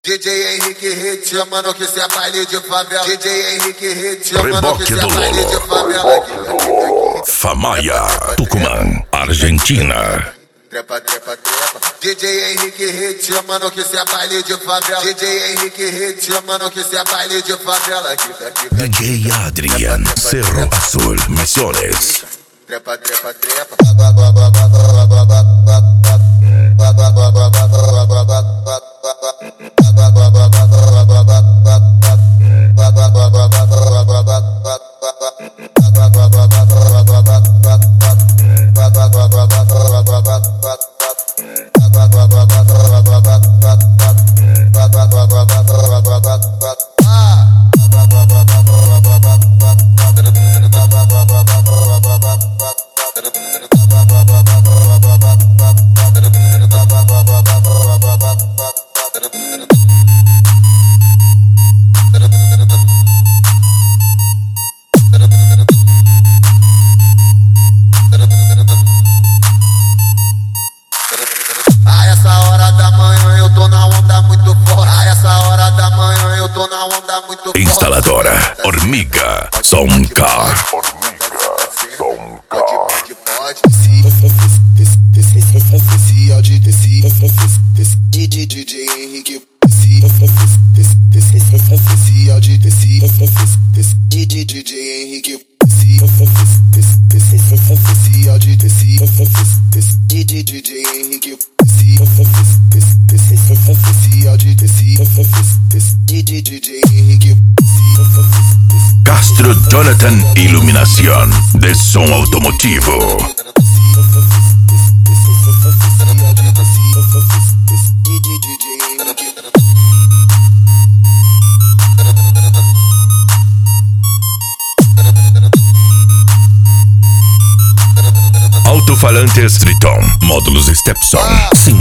DJ Henrique Hit, chamando que cê é baile de favela. DJ Henrique Hit, chamando que cê é baile de favela. Famaia, Tucumã, Argentina. Trepa, trepa, trepa. DJ Henrique Hit, chamando que cê é baile de favela. DJ Henrique Hit, chamando que cê é baile de favela. DJ Adrian, Cerro Azul, Misiones. Trepa, trepa, trepa. Instaladora Hormiga Somcar. DJ Henrique Castro Jonathan Iluminación de som automotivo. Alto-falantes Triton, módulos Stepson, 5